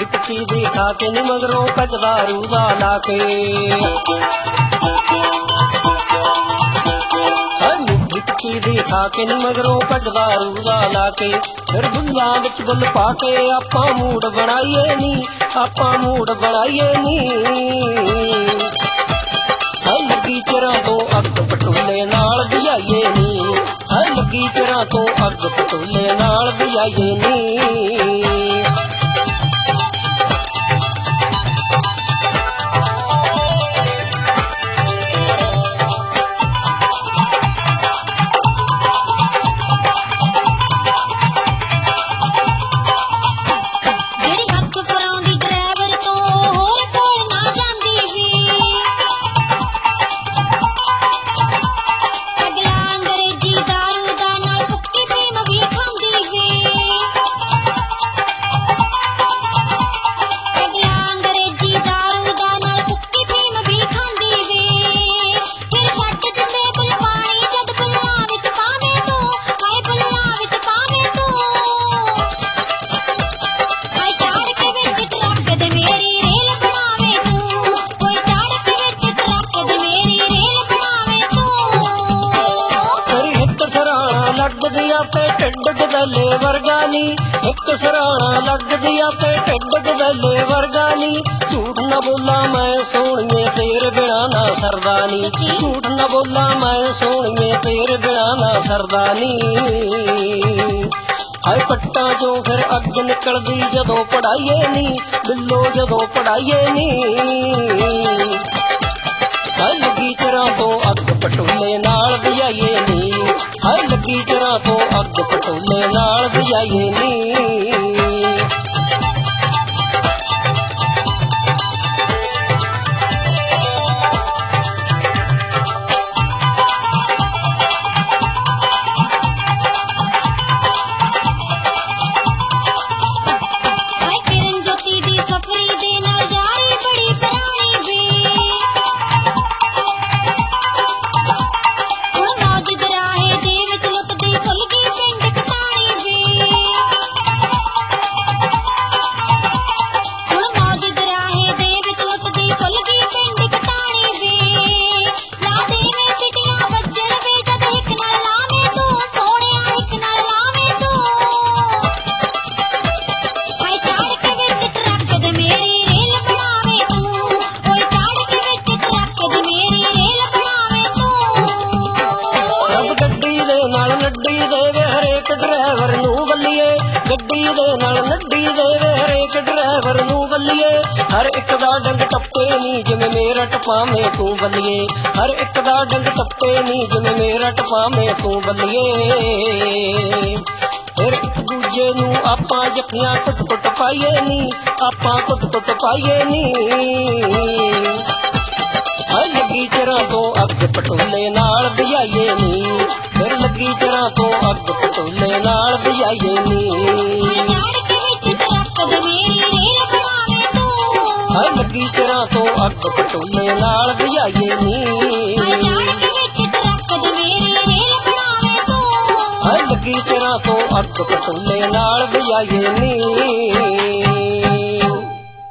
टुकी देखा के नी मगरों कजदारू वाला के टुकी देखा के नी मगरों कजदारू वाला के फिर बुल्ला विच बुल पाके आपां मूड बनाइए नी आपां मूड बनाइए नी लगी चिरां तो अग पटोले नाल बुझाइए नी लगी चिरां तो अग पटोले नाल बुझाइए नी टिड्ड गदले वर्गानी एक सराणा लग दिया पे टिड्ड गदले वर्गानी झूठ न बोला मैं सोनिए तेरे बिना ना सरदानी झूठ न बोला मैं सोनिए तेरे बिना ना सरदानी हाय पट्टा जो फिर अग निकलदी जदों पढ़ाइए नी बिल्लो जदों पढ़ाइए नी लगी चिरां तो अग पटोले नाल बुझाइए नी लगी चिरां तो अग पटोले नाल बुझाइए नी गड्डी दे नाल नड्डी देवे हरेक ड्राइवर नूं बल्लिए हर एक दा डंग टप्पे नी जिवें मेरा टपावें तू बल्लिए हर एक दा डंग टप्पे नी जिवें मेरा टपावें तू बल्लिए फिर एक दूजे नूं आपां जखियां कुट कुट पाइए नी आपां कुट कुट पाइए नी लगी चिरां तो अग पटोले नाल बुझाइए नी फिर लगी चिरां तो अग पटोले नाल बुझाइए नी लगी चिरां तो अग पटोले नाल बुझाइए नी लगी चिरां तो अग पटोले नाल बुझाइए नी